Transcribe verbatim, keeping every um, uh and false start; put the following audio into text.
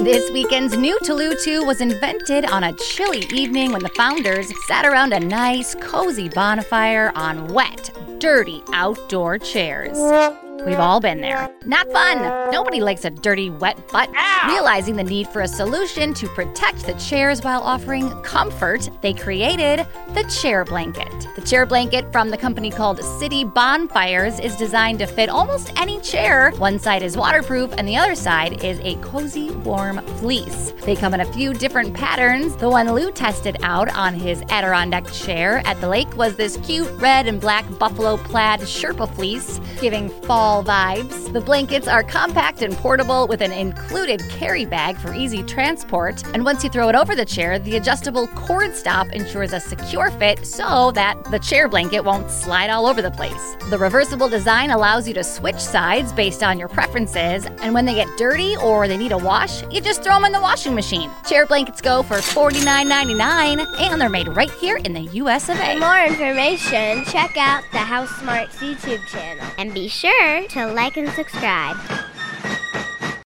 This weekend's new Tulu two was invented on a chilly evening when the founders sat around a nice, cozy bonfire on wet, dirty outdoor chairs. We've all been there. Not fun. Nobody likes a dirty, wet butt. Ow! Realizing the need for a solution to protect the chairs while offering comfort, they created the chair blanket. The chair blanket from the company called City Bonfires is designed to fit almost any chair. One side is waterproof and the other side is a cozy, warm fleece. They come in a few different patterns. The one Lou tested out on his Adirondack chair at the lake was this cute red and black buffalo plaid Sherpa fleece, giving fall vibes. The blankets are compact and portable with an included carry bag for easy transport. And once you throw it over the chair, the adjustable cord stop ensures a secure fit so that the chair blanket won't slide all over the place. The reversible design allows you to switch sides based on your preferences. And when they get dirty or they need a wash, you just throw them in the washing machine. Chair blankets go for forty-nine ninety-nine and they're made right here in the U S of A. For more information, check out the House Smarts YouTube channel. And be sure to like and subscribe.